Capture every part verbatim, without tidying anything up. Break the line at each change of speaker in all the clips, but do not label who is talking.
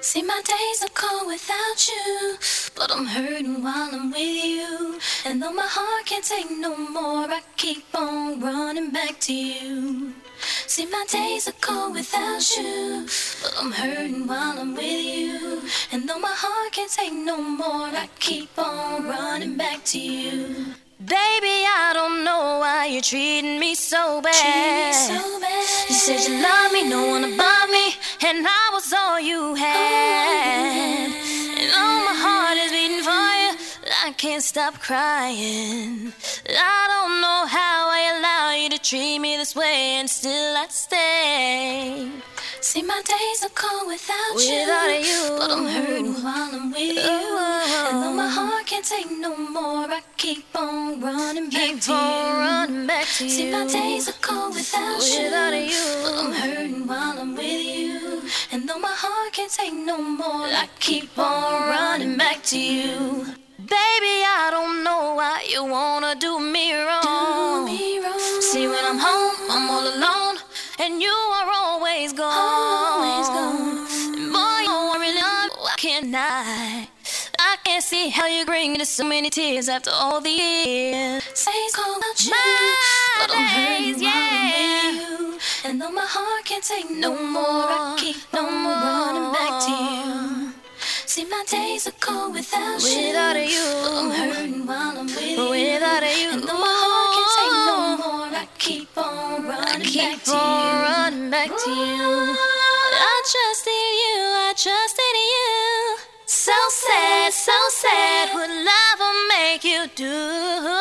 See, my days are cold without you, but I'm hurting while I'm with you. And though my heart can't take no more, I keep on running back to you. See, my days are cold without you, but I'm hurting while I'm with you. And though my heart can't take no more, I keep on running back to you.
Baby, I don't know why you're treating me so bad.
Treat me so bad.
You said you love me, no one above me, and I was all you had. And all my heart is beating for you, I can't stop crying. I don't know how I allow you to treat me this way, and still I stay.
See, my days are cold without,
without
you,
you,
but I'm hurting while I'm with you.
Oh.
And though my heart can't take no more, I keep on running back
keep
to
on
you.
running back to
See,
you.
my days are cold without,
without
you,
you,
but I'm hurting while I'm with you. And though my heart can't take no more, I keep on running back to you.
Baby, I don't know why you wanna do me wrong.
Do me wrong.
See, when I'm home, I'm all alone, and you are always gone.
Always gone.
Boy, you really love, why can't I? I can't see how you bring me to so many tears after all the years.
Say it's cold without you,
My
but I'm hurting
days,
while I'm
yeah.
with you. And though my heart can't take no,
No
more, I
more,
keep
no
on
more.
running back to you. See, my days are cold without,
Without
you,
you,
but I'm hurting while I'm with you.
without you,
And though my heart can't take no more, I keep on running
keep
back to
on
you.
running back to you. I trusted you, I trusted you. So sad, so sad, what love will make you do.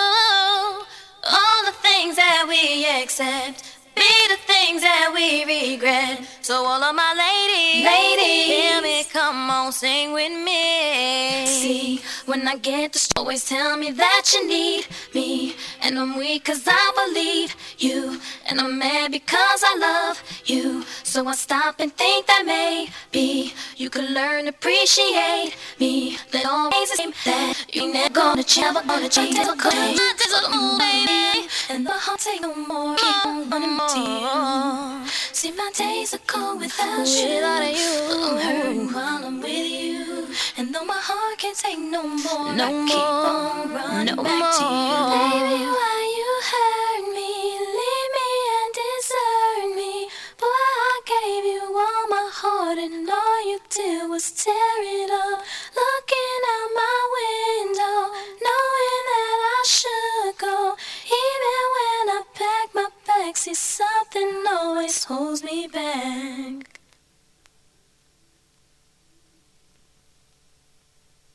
All the things that we accept be the things that we regret. So all of my ladies,
Ladies,
hear me, come on, sing with me.
See, when I get the always tell me that you need me. And I'm weak cause I believe you. And I'm mad because I love you. So I stop and think that maybe you could learn to appreciate me. That always is that you never gonna change, never gonna change, never gonna change, baby. And the heart take no more, keep on running to you. See, my days are cold without you,
Without you,
but I'm hurting while I'm with you. And though my heart can't take no more,
No
I keep
more,
on running
no
back to you.
more.
Baby, why you hurt me, leave me and desert me? Boy, I gave you all my heart and all you did was tear it up. Looking out my window, knowing that I should go. Even when I pack my bags, see something always holds me back.